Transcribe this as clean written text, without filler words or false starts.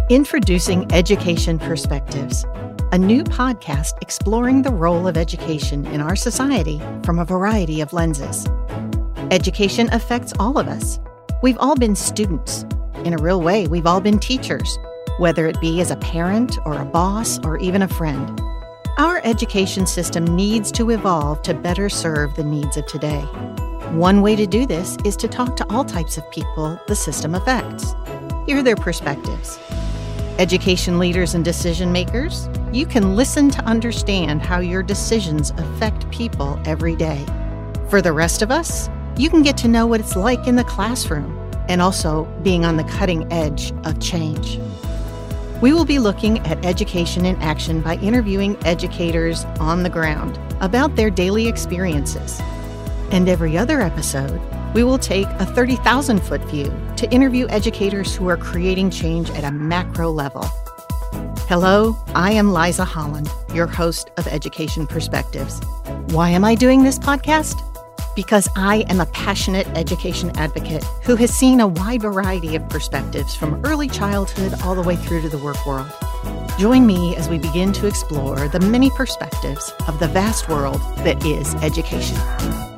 Introducing Education Perspectives, a new podcast exploring the role of education in our society from a variety of lenses. Education affects all of us. We've all been students. In a real way, we've all been teachers, whether it be as a parent or a boss or even a friend. Our education system needs to evolve to better serve the needs of today. One way to do this is to talk to all types of people the system affects. Hear their perspectives. Education leaders and decision makers, you can listen to understand how your decisions affect people every day. For the rest of us, you can get to know what it's like in the classroom and also being on the cutting edge of change. We will be looking at education in action by interviewing educators on the ground about their daily experiences. And every other episode, we will take a 30,000-foot view to interview educators who are creating change at a macro level. Hello, I am Liza Holland, your host of Education Perspectives. Why am I doing this podcast? Because I am a passionate education advocate who has seen a wide variety of perspectives from early childhood all the way through to the work world. Join me as we begin to explore the many perspectives of the vast world that is education.